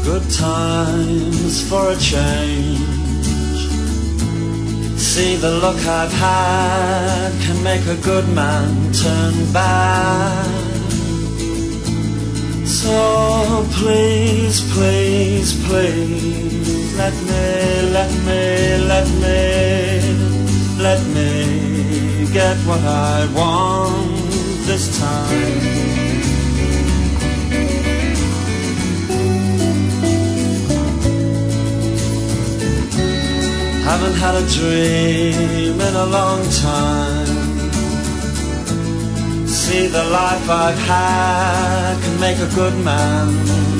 Good times for a change. See, the look I've had can make a good man turn bad. So please, please, please, let me get what I want this time. Haven't had a dream in a long time. See, the life I've had can make a good man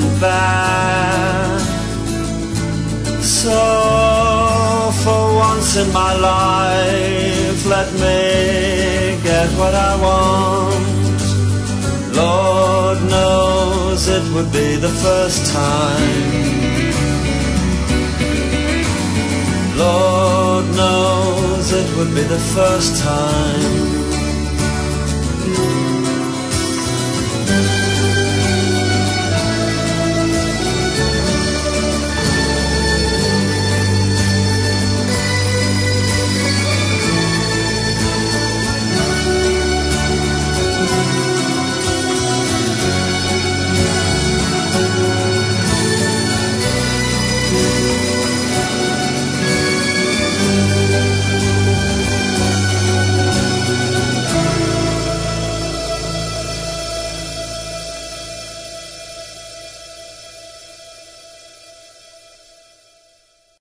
bad. So for once in my life, let me get what I want. Lord knows it would be the first time. Lord knows it would be the first time.